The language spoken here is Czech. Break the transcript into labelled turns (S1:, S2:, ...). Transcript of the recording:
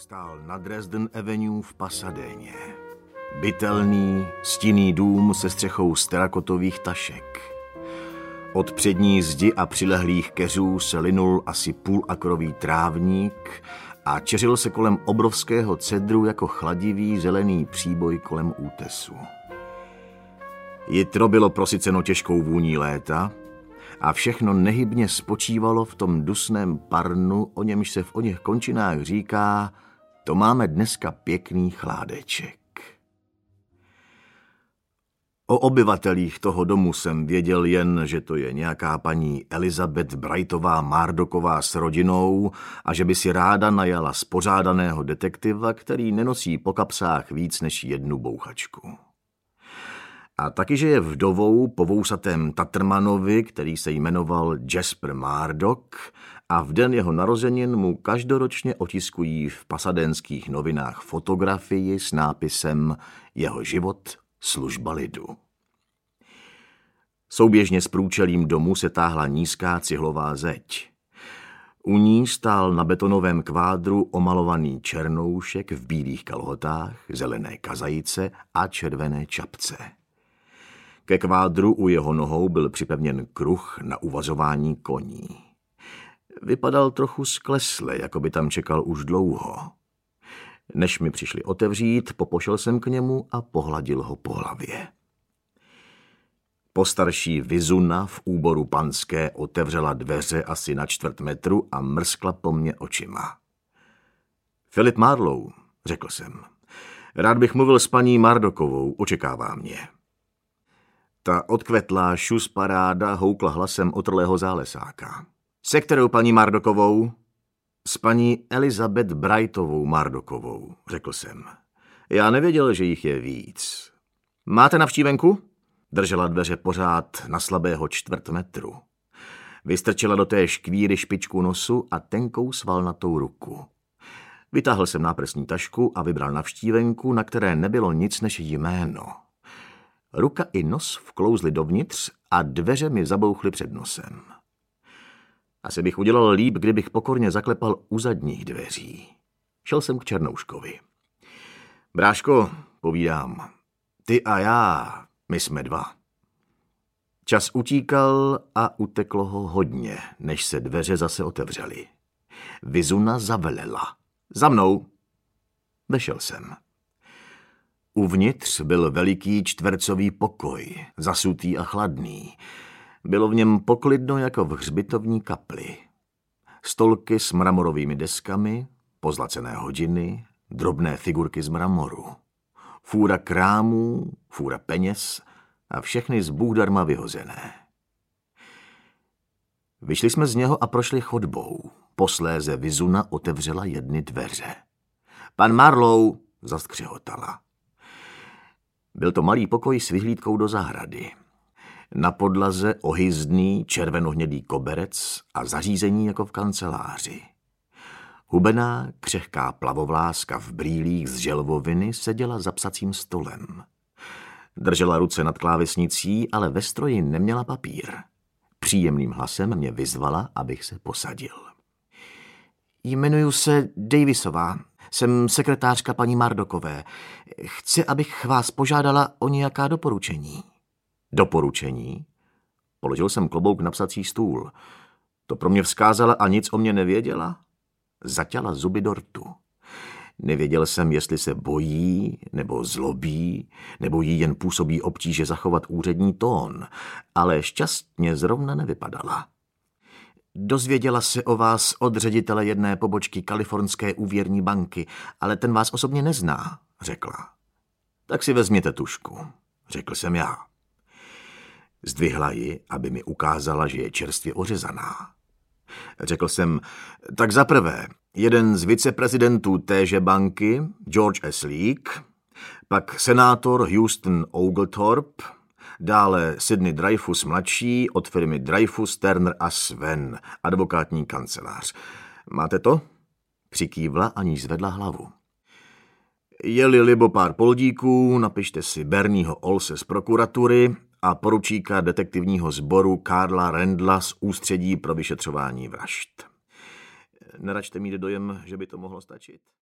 S1: Stál na Dresden Avenue v Pasadéně. Bytelný, stinný dům se střechou z terakotových tašek. Od přední zdi a přilehlých keřů se linul asi půlakrový trávník a čeřil se kolem obrovského cedru jako chladivý zelený příboj kolem útesu. Jitro bylo prosyceno těžkou vůní léta a všechno nehybně spočívalo v tom dusném parnu, o němž se v oněch končinách říká: to máme dneska pěkný chládeček. O obyvatelích toho domu jsem věděl jen, že to je nějaká paní Elizabeth Brightová Murdochová s rodinou a že by si ráda najala spořádaného detektiva, který nenosí po kapsách víc než jednu bouchačku. A taky, že je vdovou po vousatém Tatrmanovi, který se jmenoval Jasper Murdoch, a v den jeho narozenin mu každoročně otiskují v pasadénských novinách fotografii s nápisem Jeho život, služba lidu. Souběžně s průčelím domu se táhla nízká cihlová zeď. U ní stál na betonovém kvádru omalovaný černoušek v bílých kalhotách, zelené kazajice a červené čapce. Ke kvádru u jeho nohou byl připevněn kruh na uvazování koní. Vypadal trochu sklesle, jako by tam čekal už dlouho. Než mi přišli otevřít, popošel jsem k němu a pohladil ho po hlavě. Postarší Vizuna v úboru panské otevřela dveře asi na 1/4 metru a mrskla po mně očima. Philip Marlowe, řekl jsem. Rád bych mluvil s paní Murdochovou, očekává mě. Ta odkvetlá šusparáda houkla hlasem otrlého zálesáka. Se kterou paní Murdochovou? S paní Elizabeth Brightovou Murdochovou, řekl jsem. Já nevěděl, že jich je víc. Máte navštívenku? Držela dveře pořád na slabého 1/4 metru. Vystrčila do té škvíry špičku nosu a tenkou svalnatou ruku. Vytáhl jsem náprsní tašku a vybral navštívenku, na které nebylo nic než jméno. Ruka i nos vklouzly dovnitř a dveře mi zabouchly před nosem. Asi bych udělal líp, kdybych pokorně zaklepal u zadních dveří. Šel jsem k Černouškovi. Bráško, povídám, ty a já, my jsme dva. Čas utíkal a uteklo ho hodně, než se dveře zase otevřely. Vizuna zavelela. Za mnou. Vešel jsem. Uvnitř byl veliký čtvercový pokoj, zasutý a chladný. Bylo v něm poklidno jako v hřbitovní kapli. Stolky s mramorovými deskami, pozlacené hodiny, drobné figurky z mramoru. Fůra krámů, fůra peněz a všechny z Bůh darma vyhozené. Vyšli jsme z něho a prošli chodbou. Posléze Vizuna otevřela jedny dveře. Pan Marlowe, zaskřehotala. Byl to malý pokoj s vyhlídkou do zahrady. Na podlaze ohyzdný červenohnědý koberec a zařízení jako v kanceláři. Hubená, křehká plavovláska v brýlích z želvoviny seděla za psacím stolem. Držela ruce nad klávesnicí, ale ve stroji neměla papír. Příjemným hlasem mě vyzvala, abych se posadil. Jmenuji se Davisová. Jsem sekretářka paní Murdochové. Chci, abych vás požádala o nějaká doporučení. Doporučení? Položil jsem klobouk na psací stůl. To pro mě vzkázala a nic o mě nevěděla? Zaťala zuby do rtu. Nevěděl jsem, jestli se bojí, nebo zlobí, nebo jí jen působí obtíže zachovat úřední tón, ale šťastně zrovna nevypadala. Dozvěděla se o vás od ředitele jedné pobočky Kalifornské úvěrní banky, ale ten vás osobně nezná, řekla. Tak si vezměte tužku, řekl jsem já. Zdvihla ji, aby mi ukázala, že je čerstvě ořezaná. Řekl jsem, tak zaprvé, jeden z viceprezidentů téže banky, George S. Leake, pak senátor Houston Oglethorpe, dále Sidney Dreyfus mladší od firmy Dreyfus, Turner a Sven, advokátní kancelář. Máte to? Přikývla, aniž zvedla hlavu. Je-li libo pár poldíků, napište si Bernieho Olse z prokuratury a poručíka detektivního sboru Karla Rendla z ústředí pro vyšetřování vražd. Neračte mít dojem, že by to mohlo stačit?